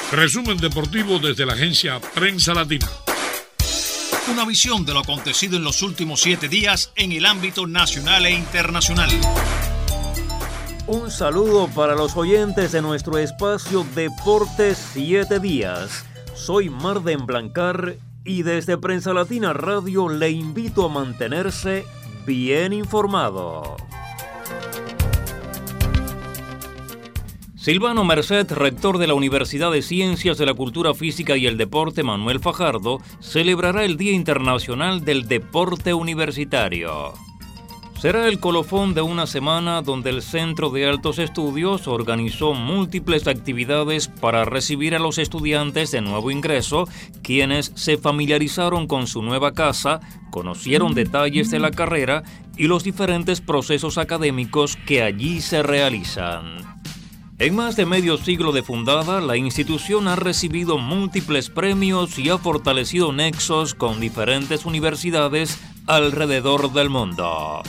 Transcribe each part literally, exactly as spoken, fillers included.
Resumen deportivo desde la agencia Prensa Latina. Una visión de lo acontecido en los últimos siete días en el ámbito nacional e internacional. Un saludo para los oyentes de nuestro espacio Deportes siete días. Soy Marden Blancar y desde Prensa Latina Radio le invito a mantenerse bien informado. Silvano Merced, rector de la Universidad de Ciencias de la Cultura Física y el Deporte Manuel Fajardo, celebrará el Día Internacional del Deporte Universitario. Será el colofón de una semana donde el Centro de Altos Estudios organizó múltiples actividades para recibir a los estudiantes de nuevo ingreso, quienes se familiarizaron con su nueva casa, conocieron detalles de la carrera y los diferentes procesos académicos que allí se realizan. En más de medio siglo de fundada, la institución ha recibido múltiples premios y ha fortalecido nexos con diferentes universidades alrededor del mundo.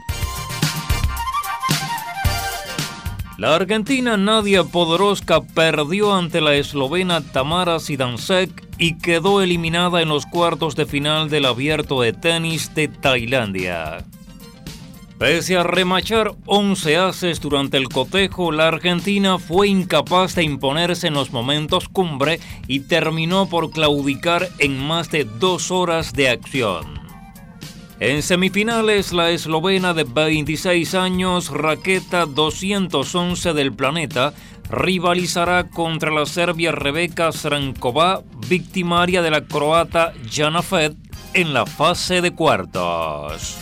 La argentina Nadia Podoroska perdió ante la eslovena Tamara Zidansek y quedó eliminada en los cuartos de final del Abierto de Tenis de Tailandia. Pese a remachar once aces durante el cotejo, la argentina fue incapaz de imponerse en los momentos cumbre y terminó por claudicar en más de dos horas de acción. En semifinales, la eslovena de veintiséis años, raqueta doscientos once del planeta, rivalizará contra la serbia Rebeka Srankova, victimaria de la croata Jana Fed, en la fase de cuartos.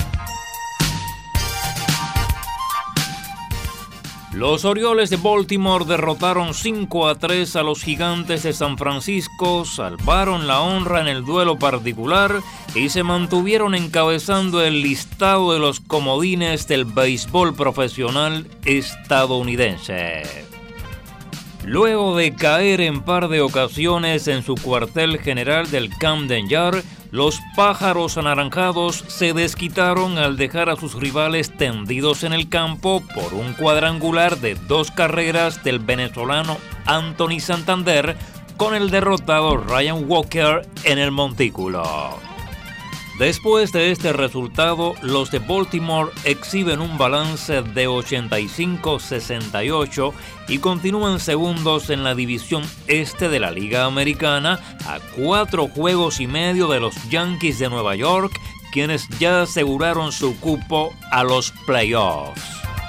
Los Orioles de Baltimore derrotaron cinco a tres a los Gigantes de San Francisco, salvaron la honra en el duelo particular y se mantuvieron encabezando el listado de los comodines del béisbol profesional estadounidense. Luego de caer en par de ocasiones en su cuartel general del Camden Yard, los pájaros anaranjados se desquitaron al dejar a sus rivales tendidos en el campo por un cuadrangular de dos carreras del venezolano Anthony Santander con el derrotado Ryan Walker en el montículo. Después de este resultado, los de Baltimore exhiben un balance de ochenta y cinco a sesenta y ocho y continúan segundos en la división este de la Liga Americana a cuatro juegos y medio de los Yankees de Nueva York, quienes ya aseguraron su cupo a los playoffs.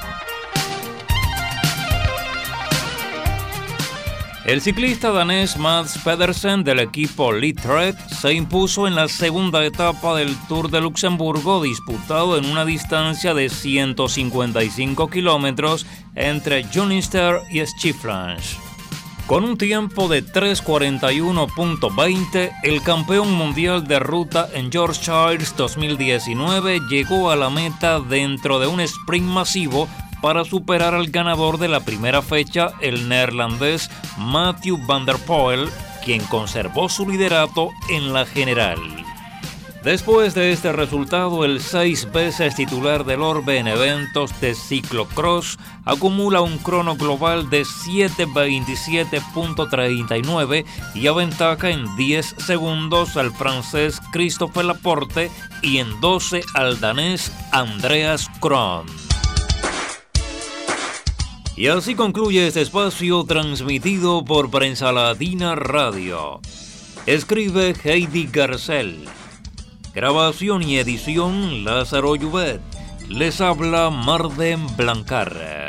El ciclista danés Mads Pedersen del equipo Littred se impuso en la segunda etapa del Tour de Luxemburgo, disputado en una distancia de ciento cincuenta y cinco kilómetros entre Junister y Schieflange. Con un tiempo de tres cuarenta y uno punto veinte, el campeón mundial de ruta en Yorkshire dos mil diecinueve llegó a la meta dentro de un sprint masivo para superar al ganador de la primera fecha, el neerlandés Mathieu van der Poel, quien conservó su liderato en la general. Después de este resultado, el seis veces titular del Orbe en eventos de ciclocross acumula un crono global de siete veintisiete punto treinta y nueve y aventaja en diez segundos al francés Christophe Laporte y en doce al danés Andreas Kron. Y así concluye este espacio transmitido por Prensa Latina Radio. Escribe Heidi Garcel. Grabación y edición Lázaro Llubet. Les habla Marden Blancar.